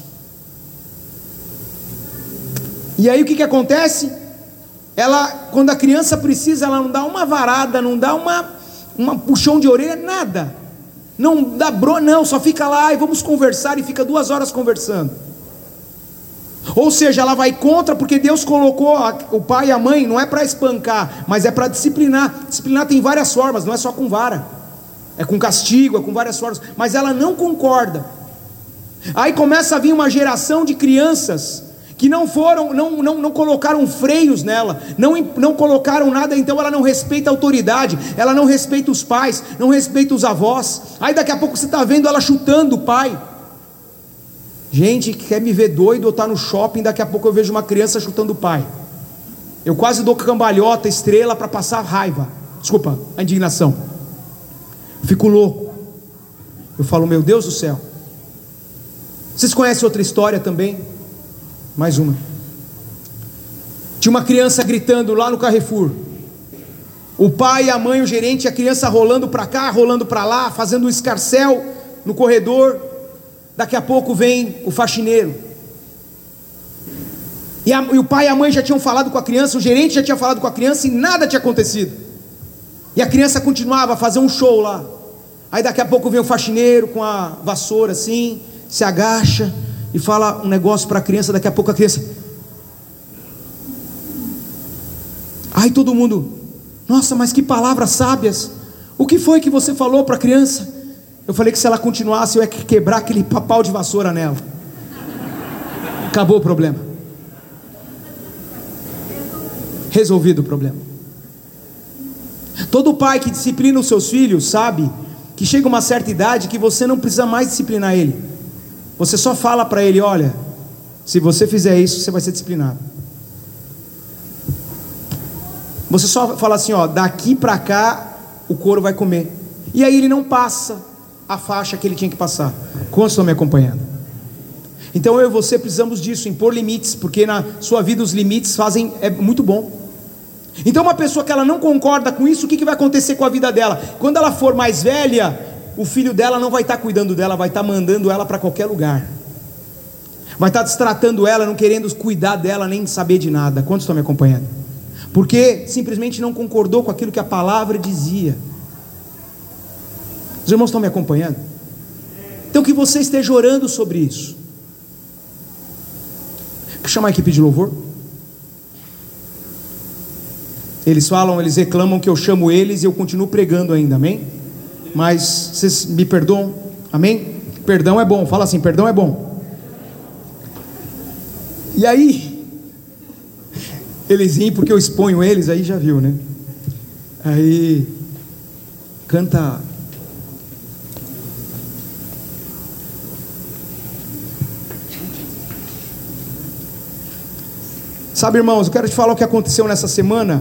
e aí o que acontece? Quando a criança precisa, ela não dá uma varada, não dá uma puxão de orelha, nada, não dá não, só fica lá e vamos conversar, e fica 2 horas conversando. Ou seja, ela vai contra, porque Deus colocou o pai e a mãe, não é para espancar, mas é para disciplinar. Disciplinar tem várias formas, não é só com vara, é com castigo, é com várias formas, mas ela não concorda. Aí começa a vir uma geração de crianças que não colocaram freios nela, não colocaram nada, então ela não respeita a autoridade, ela não respeita os pais, não respeita os avós. Aí daqui a pouco você está vendo ela chutando o pai. Gente que quer me ver doido, ou está no shopping, daqui a pouco eu vejo uma criança chutando o pai, eu quase dou cambalhota, estrela, para passar raiva, desculpa, a indignação, fico louco, eu falo, meu Deus do céu. Vocês conhecem outra história também? Mais uma. Tinha uma criança gritando lá no Carrefour, o pai, a mãe, o gerente, a criança rolando para cá, rolando para lá, fazendo um escarcéu no corredor. Daqui a pouco vem o faxineiro, e o pai e a mãe já tinham falado com a criança, o gerente já tinha falado com a criança, e nada tinha acontecido, e a criança continuava a fazer um show lá. Aí daqui a pouco vem o faxineiro com a vassoura assim, se agacha e fala um negócio para a criança. Daqui a pouco a criança, aí todo mundo, nossa, mas que palavras sábias, o que foi que você falou para a criança? Eu falei que se ela continuasse eu ia quebrar aquele pau de vassoura nela. Acabou o problema, resolvido o problema. Todo pai que disciplina os seus filhos sabe que chega uma certa idade que você não precisa mais disciplinar ele. Você só fala para ele, olha, se você fizer isso, você vai ser disciplinado. Você só fala assim, ó, daqui para cá o couro vai comer. E aí ele não passa a faixa que ele tinha que passar. Quantos estão me acompanhando? Então eu e você precisamos disso, impor limites, porque na sua vida os limites é muito bom. Então uma pessoa que ela não concorda com isso, o que vai acontecer com a vida dela? Quando ela for mais velha, o filho dela não vai estar cuidando dela, vai estar mandando ela para qualquer lugar, vai estar destratando ela, não querendo cuidar dela, nem saber de nada. Quantos estão me acompanhando? Porque simplesmente não concordou com aquilo que a palavra dizia. Os irmãos estão me acompanhando? Então que você esteja orando sobre isso. Vou chamar a equipe de louvor. Eles reclamam que eu chamo eles e eu continuo pregando ainda, amém? Mas vocês me perdoam, amém? Perdão é bom, fala assim, perdão é bom. E aí, eles riem porque eu exponho eles, aí já viu, né? Aí, canta... Sabe, irmãos, eu quero te falar o que aconteceu nessa semana.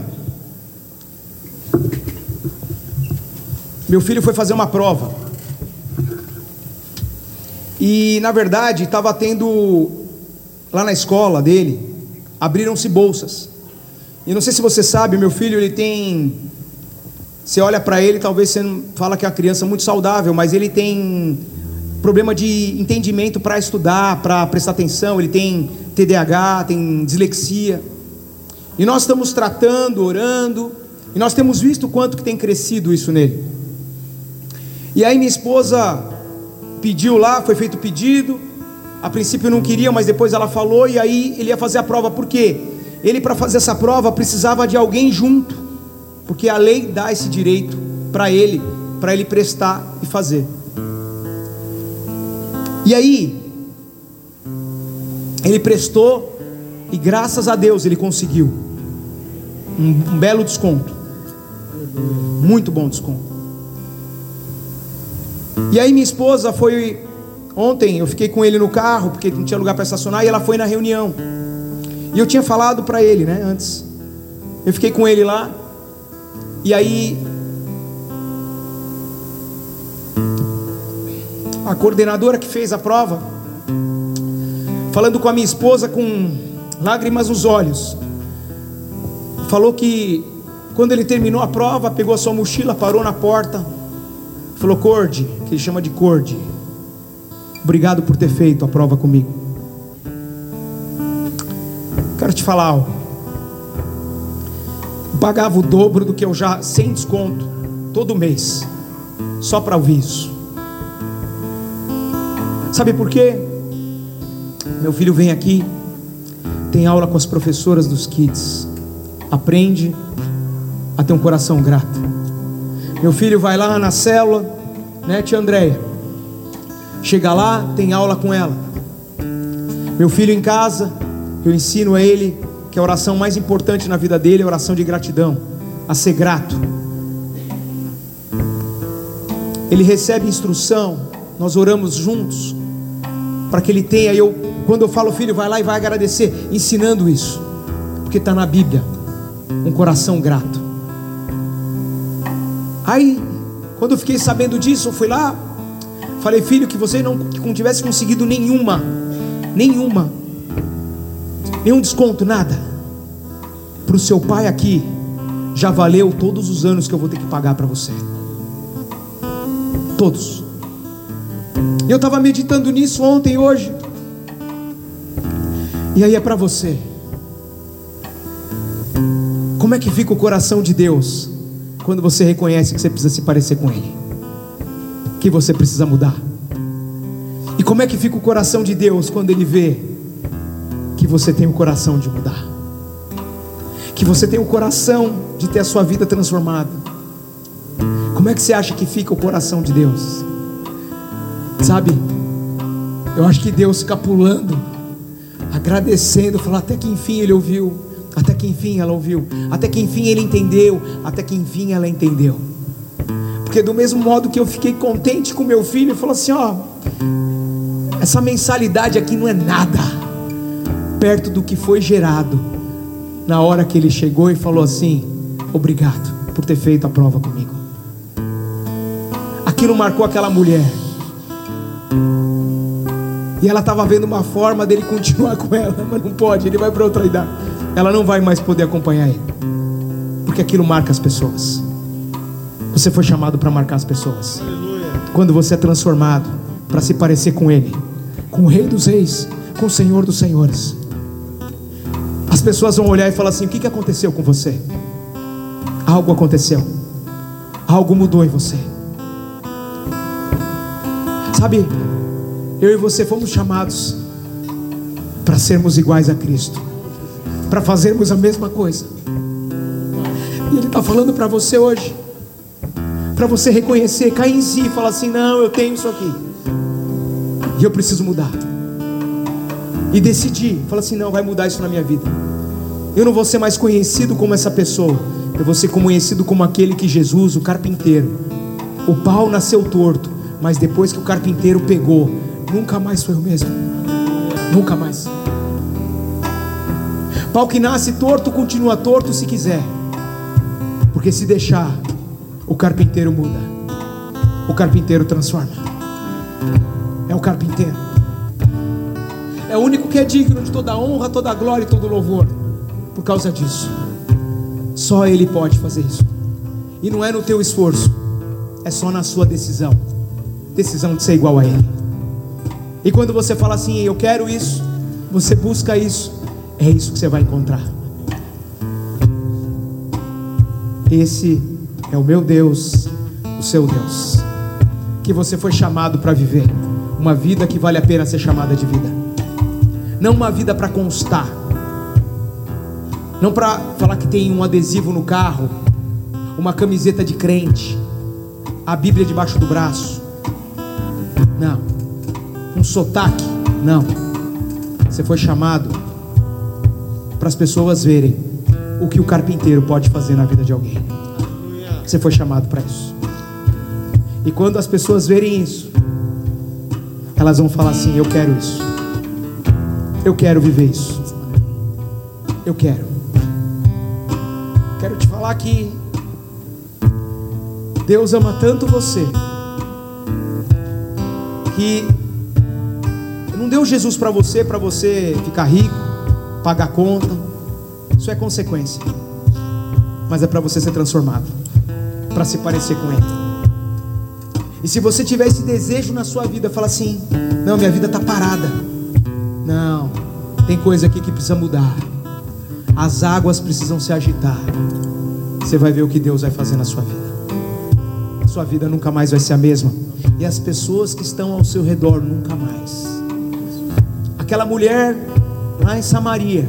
Meu filho foi fazer uma prova. E na verdade estava tendo, lá na escola dele, abriram-se bolsas. E não sei se você sabe, meu filho, ele tem, você olha para ele, talvez você não fala que é uma criança muito saudável, mas ele tem problema de entendimento para estudar, para prestar atenção. Ele tem TDAH, tem dislexia. E nós estamos tratando, orando, e nós temos visto o quanto que tem crescido isso nele. E aí minha esposa pediu lá, foi feito o pedido. A princípio não queria, mas depois ela falou, e aí ele ia fazer a prova. Por quê? Ele, para fazer essa prova, precisava de alguém junto, porque a lei dá esse direito para ele prestar e fazer. E aí ele prestou, e graças a Deus ele conseguiu um belo desconto, muito bom desconto. E aí minha esposa foi, ontem eu fiquei com ele no carro, porque não tinha lugar para estacionar, e ela foi na reunião. E eu tinha falado para ele, né, antes. Eu fiquei com ele lá. E aí a coordenadora que fez a prova, falando com a minha esposa com lágrimas nos olhos, falou que quando ele terminou a prova, pegou a sua mochila, parou na porta, falou: Corde, que ele chama de Corde, obrigado por ter feito a prova comigo. Quero te falar algo. Eu pagava o dobro do que eu já, sem desconto, todo mês, só para ouvir isso. Sabe por quê? Meu filho vem aqui, tem aula com as professoras dos kids, aprende a ter um coração grato. Meu filho vai lá na célula, né, tia Andréia? Chega lá, tem aula com ela. Meu filho em casa, eu ensino a ele que a oração mais importante na vida dele é a oração de gratidão, a ser grato. Ele recebe instrução, nós oramos juntos, para que ele tenha, quando eu falo, filho, vai lá e vai agradecer, ensinando isso, porque está na Bíblia, um coração grato. Aí, quando eu fiquei sabendo disso, eu fui lá, falei: filho, que você não tivesse conseguido nenhum desconto, nada, para o seu pai aqui, já valeu todos os anos que eu vou ter que pagar para você, todos. E eu estava meditando nisso ontem e hoje, e aí é para você. Como é que fica o coração de Deus quando você reconhece que você precisa se parecer com Ele, que você precisa mudar? E como é que fica o coração de Deus quando Ele vê que você tem o coração de mudar, que você tem o coração de ter a sua vida transformada? Como é que você acha que fica o coração de Deus? Sabe, eu acho que Deus fica pulando, agradecendo, falando: até que enfim ele ouviu, até que enfim ela ouviu, até que enfim ele entendeu, até que enfim ela entendeu. Porque do mesmo modo que eu fiquei contente com meu filho, ele falou assim: ó, essa mensalidade aqui não é nada perto do que foi gerado na hora que ele chegou e falou assim: obrigado por ter feito a prova comigo. Aquilo marcou aquela mulher, e ela estava vendo uma forma dele continuar com ela, mas não pode, ele vai para outra idade, ela não vai mais poder acompanhar ele, porque aquilo marca as pessoas. Você foi chamado para marcar as pessoas. Aleluia. Quando você é transformado para se parecer com Ele, com o Rei dos Reis, com o Senhor dos Senhores, as pessoas vão olhar e falar assim: o que aconteceu com você? Algo aconteceu, algo mudou em você. Sabe, eu e você fomos chamados para sermos iguais a Cristo, para fazermos a mesma coisa. E Ele está falando para você hoje, para você reconhecer, cair em si e falar assim: não, eu tenho isso aqui e eu preciso mudar. E decidir, falar assim: não, vai mudar isso na minha vida. Eu não vou ser mais conhecido como essa pessoa, eu vou ser conhecido como aquele que Jesus, o carpinteiro. O pau nasceu torto, mas depois que o carpinteiro pegou, nunca mais foi o mesmo. Nunca mais. Pau que nasce torto continua torto se quiser, porque se deixar, o carpinteiro muda, o carpinteiro transforma. É o carpinteiro, é o único que é digno de toda honra, toda glória e todo louvor. Por causa disso, só Ele pode fazer isso. E não é no teu esforço, é só na sua decisão de ser igual a Ele. E quando você fala assim, eu quero isso, você busca isso, é isso que você vai encontrar. Esse é o meu Deus, o seu Deus, que você foi chamado para viver uma vida que vale a pena ser chamada de vida. Não uma vida para constar, não para falar que tem um adesivo no carro, uma camiseta de crente, a Bíblia debaixo do braço. Não, um sotaque. Não, você foi chamado para as pessoas verem o que o carpinteiro pode fazer na vida de alguém. Você foi chamado para isso. E quando as pessoas verem isso, elas vão falar assim, eu quero isso, eu quero viver isso, eu quero te falar que Deus ama tanto você, que não deu Jesus para você ficar rico, pagar conta. Isso é consequência, mas é para você ser transformado, para se parecer com Ele. E se você tiver esse desejo na sua vida, fala assim, não, minha vida está parada, não, tem coisa aqui que precisa mudar, as águas precisam se agitar. Você vai ver o que Deus vai fazer na sua vida. A sua vida nunca mais vai ser a mesma, e as pessoas que estão ao seu redor nunca mais. Aquela mulher lá em Samaria,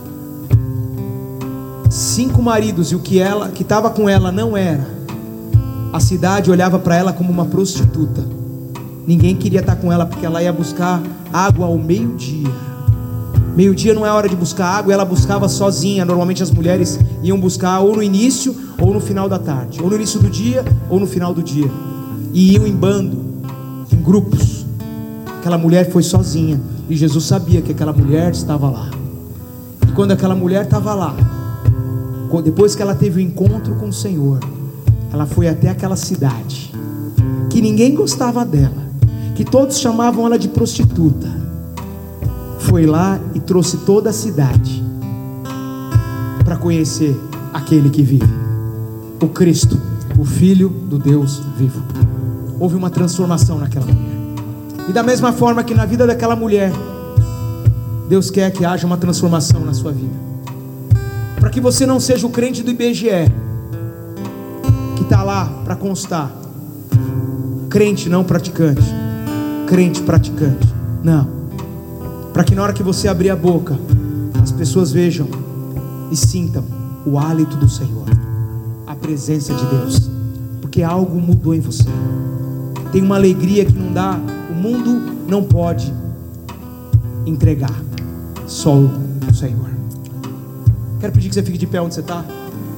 5 maridos, e o que estava com ela não era. A cidade olhava para ela como uma prostituta. Ninguém queria estar com ela, porque ela ia buscar água ao meio-dia. Meio-dia não é hora de buscar água, ela buscava sozinha. Normalmente as mulheres iam buscar ou no início ou no final da tarde, ou no início do dia ou no final do dia, e iam em bando, em grupos. Aquela mulher foi sozinha, e Jesus sabia que aquela mulher estava lá. E quando aquela mulher estava lá, depois que ela teve o encontro com o Senhor, ela foi até aquela cidade que ninguém gostava dela, que todos chamavam ela de prostituta. Foi lá e trouxe toda a cidade para conhecer aquele que vive, o Cristo, o Filho do Deus vivo. Houve uma transformação naquela mulher. E da mesma forma que na vida daquela mulher, Deus quer que haja uma transformação na sua vida, para que você não seja o crente do IBGE, que está lá para constar, crente não praticante, crente praticante. Não, para que na hora que você abrir a boca, as pessoas vejam e sintam o hálito do Senhor, a presença de Deus, porque algo mudou em você. Tem uma alegria que não dá, o mundo não pode entregar, só o Senhor. Quero pedir que você fique de pé onde você está.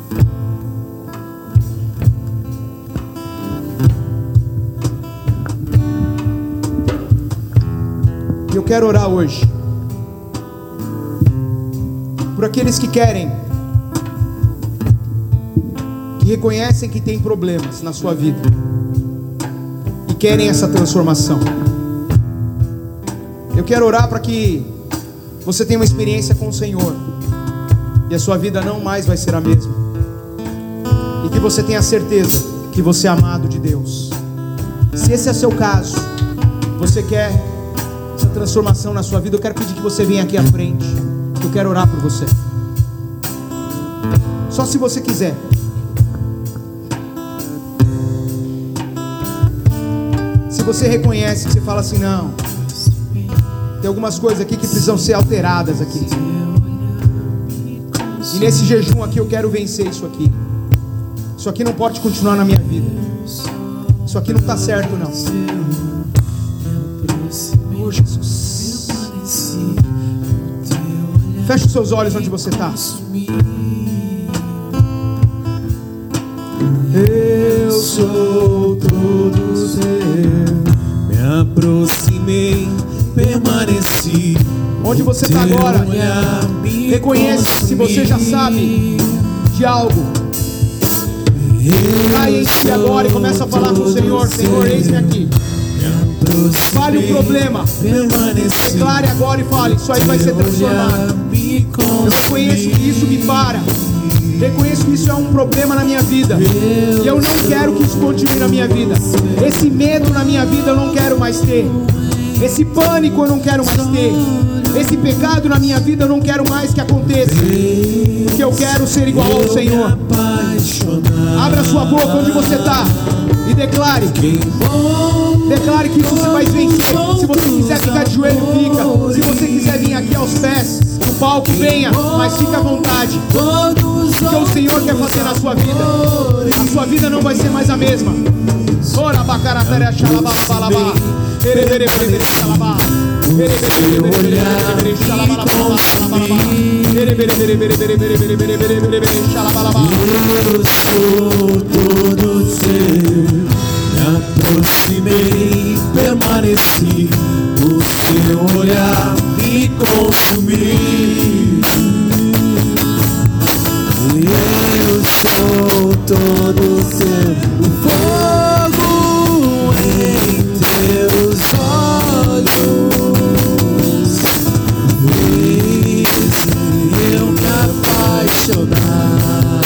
E eu quero orar hoje por aqueles que querem, que reconhecem que tem problemas na sua vida e querem essa transformação. Eu quero orar para que você tenha uma experiência com o Senhor e a sua vida não mais vai ser a mesma, e que você tenha certeza que você é amado de Deus. Se esse é seu caso, você quer essa transformação na sua vida, eu quero pedir que você venha aqui à frente, eu quero orar por você. Só se você quiser. Se você reconhece, que você fala assim, não, tem algumas coisas aqui que precisam ser alteradas aqui, e nesse jejum aqui eu quero vencer isso aqui. Isso aqui não pode continuar na minha vida, isso aqui não está certo não. Oh, Jesus, feche os seus olhos onde você está. Eu sou todo teu, me aproximei, permaneci. Onde você está agora, reconheça se você já sabe de algo. Caia em si agora e começa a falar com o Senhor. Senhor, eis-me aqui. Fale o problema. Declare agora e fale. Isso aí vai ser transformado. Eu reconheço que isso me para. Reconheço que isso é um problema na minha vida. E eu não quero que isso continue na minha vida. Esse medo na minha vida eu não quero mais ter. Esse pânico eu não quero mais ter. Esse pecado na minha vida eu não quero mais que aconteça. Porque eu quero ser igual ao Senhor. Abra sua boca onde você está e declare. Declare que você vai vencer. Se você quiser ficar de joelho, fica. Se você quiser vir aqui aos pés do palco, venha. Mas fica à vontade. Porque o Senhor quer fazer na sua vida. A sua vida não vai ser mais a mesma. Ora, bacarapere, xalabalabala. Eu sou todo seu, me aproximei, permaneci, o seu olhar me consumiu. Eu sou todo seu, o fogo em teus olhos fez eu me apaixonar.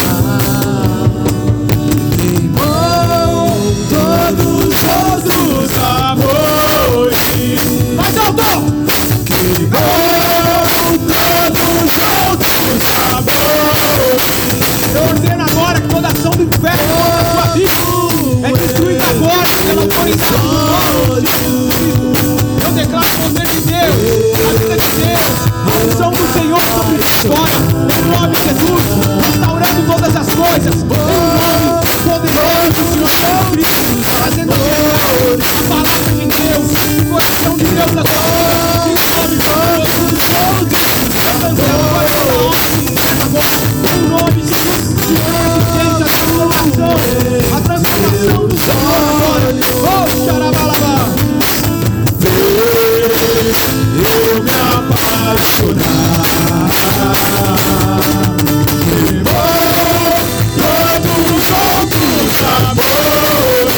Queimou todos os outros amores. Mais alto! Queimou todos os outros amores. Eu ordeno agora que toda ação do inferno contra a sua vida é destruída agora pela autoridade do nome de Jesus Cristo. Eu declaro o poder de Deus, a vida de Deus, a unção do Senhor sobre ti agora, em nome de Jesus, restaurando todas as coisas, em nome poderoso do Senhor Jesus Cristo, fazendo a palavra de Deus, o coração de Deus na tua vida, em nome poderoso do Senhor Jesus. Eu cancelo agora toda ordem agora, em nome de Jesus, de resistência, a transformação do Senhor agora. Oh, xarabalabá. Eu me apaixonar. Queimou todos os outros amores.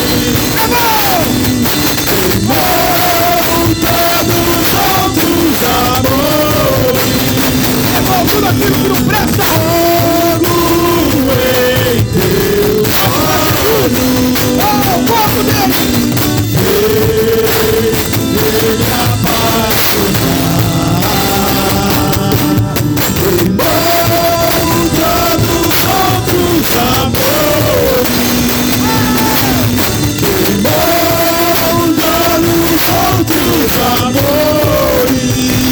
Queimou todos os outros amores. Queimou tudo aquilo que não presta. Fogo em teus olhos. Oh, fogo dele. Eu me apaixonar. Queimou todos os outros amores. Queimou todos os outros amores.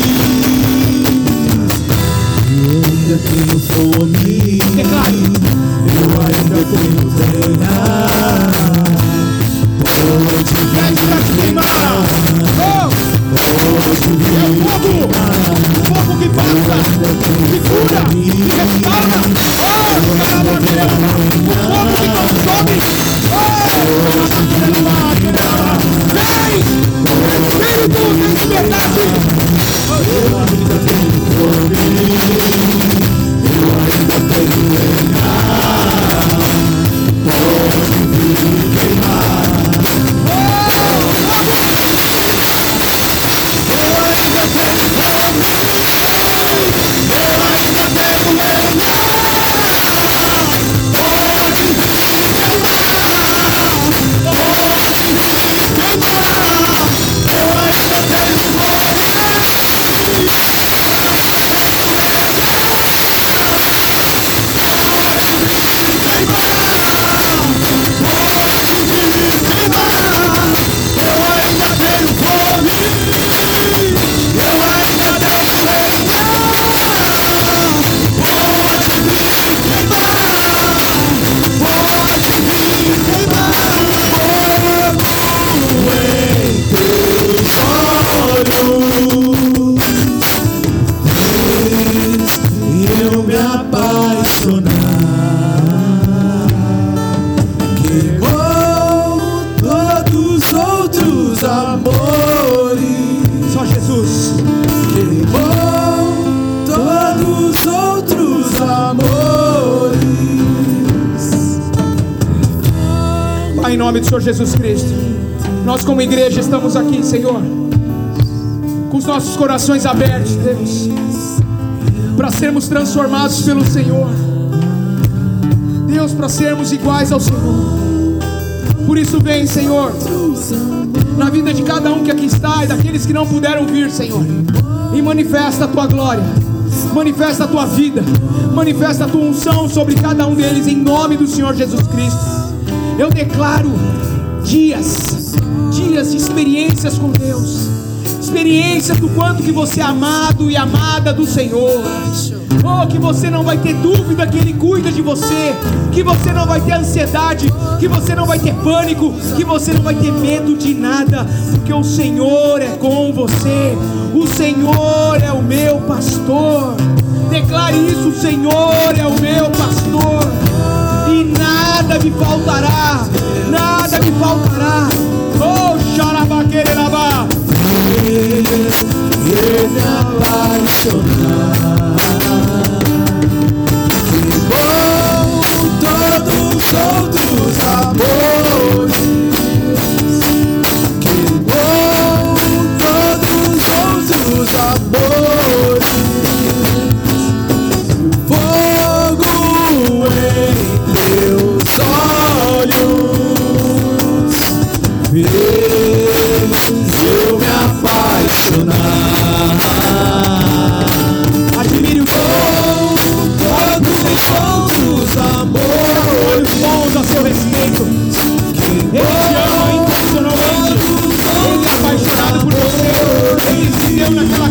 Eu ainda tenho fome. Declare. Eu ainda tenho ganhar. Pode Pede pra te queimar. Oh, é o fogo que passa, que cura, que restaura. Oh, xarabalabá. O fogo que consome. Oh, xarabalabá. Vem, Espírito, tem liberdade. Eu ainda tenho fome, eu ainda tenho ganhar. Pode vir queimar. Eu ainda tenho fome, eu ainda tenho ganhar. Pode vir queimar. Pode vir queimar. Eu ainda tenho fome. nome do Senhor Jesus Cristo. Nós como igreja estamos aqui, Senhor, com os nossos corações abertos, Deus, para sermos transformados pelo Senhor, Deus, para sermos iguais ao Senhor. Por isso vem, Senhor, na vida de cada um que aqui está e daqueles que não puderam vir, Senhor, e manifesta a Tua glória, manifesta a Tua vida, manifesta a Tua unção sobre cada um deles, em nome do Senhor Jesus Cristo. Eu declaro dias de experiências com Deus, experiências do quanto que você é amado e amada do Senhor. Oh, que você não vai ter dúvida que Ele cuida de você, que você não vai ter ansiedade, que você não vai ter pânico, que você não vai ter medo de nada, porque o Senhor é com você. O Senhor é o meu pastor. Declare isso: o Senhor é o meu pastor e nada me faltará, nada me faltará. Oh, xarabaquerelabá, eu me apaixonar. Que bom todos os outros amores. Que bom todos os outros amores. Fogo em teus olhos fez eu me apaixonar. admire o Senhor, Todos os amores, olhos bons a seu respeito. Ele te ama incondicionalmente, Ele é apaixonado por você. Ele se deu naquela